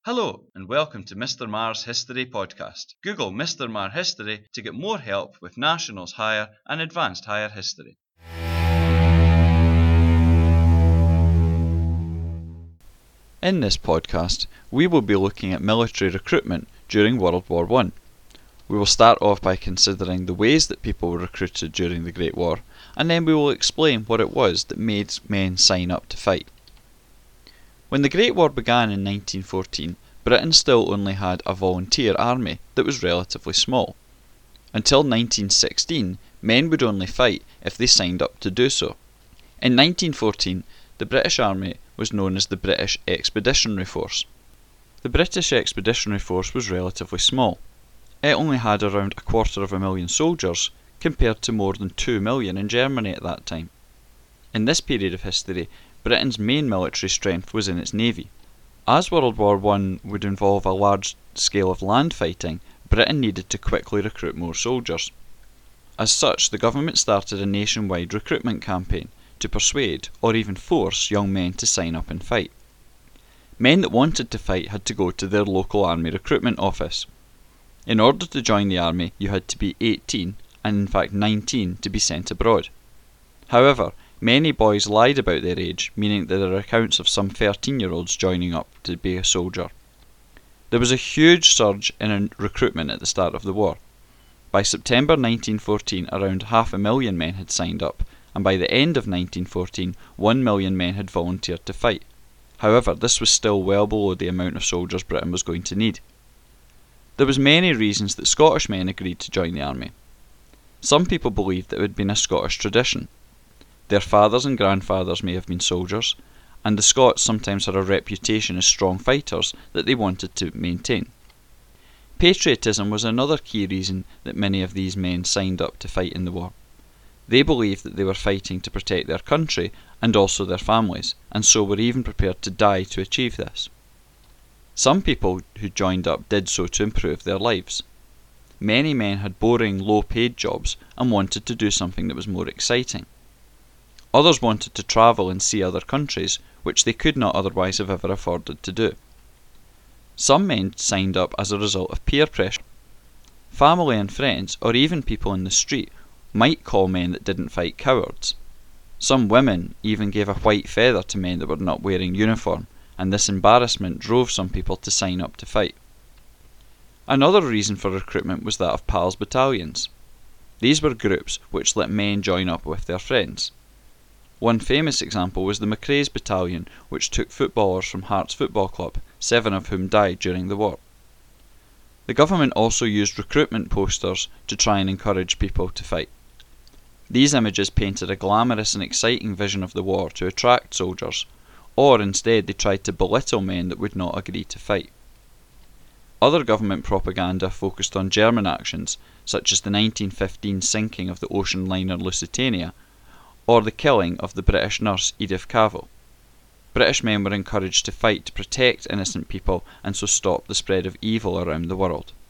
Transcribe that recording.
Hello and welcome to Mr. Marr's History Podcast. Google Mr. Marr History to get more help with Nationals Higher and Advanced Higher History. In this podcast, we will be looking at military recruitment during World War I. We will start off by considering the ways that people were recruited during the Great War, and then we will explain what it was that made men sign up to fight. When the Great War began in 1914, Britain still only had a volunteer army that was relatively small. Until 1916, men would only fight if they signed up to do so. In 1914, the British Army was known as the British Expeditionary Force. The British Expeditionary Force was relatively small. It only had around 250,000 soldiers, compared to more than 2 million in Germany at that time. In this period of history, Britain's main military strength was in its navy. As World War I would involve a large scale of land fighting, Britain needed to quickly recruit more soldiers. As such, the government started a nationwide recruitment campaign to persuade, or even force, young men to sign up and fight. Men that wanted to fight had to go to their local army recruitment office. In order to join the army, you had to be 18, and in fact 19, to be sent abroad. However, many boys lied about their age, meaning that there are accounts of some 13-year-olds joining up to be a soldier. There was a huge surge in recruitment at the start of the war. By September 1914, around 500,000 men had signed up, and by the end of 1914, 1 million men had volunteered to fight. However, this was still well below the amount of soldiers Britain was going to need. There was many reasons that Scottish men agreed to join the army. Some people believed that it had been a Scottish tradition. Their fathers and grandfathers may have been soldiers, and the Scots sometimes had a reputation as strong fighters that they wanted to maintain. Patriotism was another key reason that many of these men signed up to fight in the war. They believed that they were fighting to protect their country and also their families, and so were even prepared to die to achieve this. Some people who joined up did so to improve their lives. Many men had boring, low-paid jobs and wanted to do something that was more exciting. Others wanted to travel and see other countries, which they could not otherwise have ever afforded to do. Some men signed up as a result of peer pressure. Family and friends, or even people in the street, might call men that didn't fight cowards. Some women even gave a white feather to men that were not wearing uniform, and this embarrassment drove some people to sign up to fight. Another reason for recruitment was that of PALS battalions. These were groups which let men join up with their friends. One famous example was the Macraes Battalion, which took footballers from Hearts Football Club, 7 of whom died during the war. The government also used recruitment posters to try and encourage people to fight. These images painted a glamorous and exciting vision of the war to attract soldiers, or instead they tried to belittle men that would not agree to fight. Other government propaganda focused on German actions, such as the 1915 sinking of the ocean liner Lusitania, or the killing of the British nurse Edith Cavell. British men were encouraged to fight to protect innocent people and so stop the spread of evil around the world.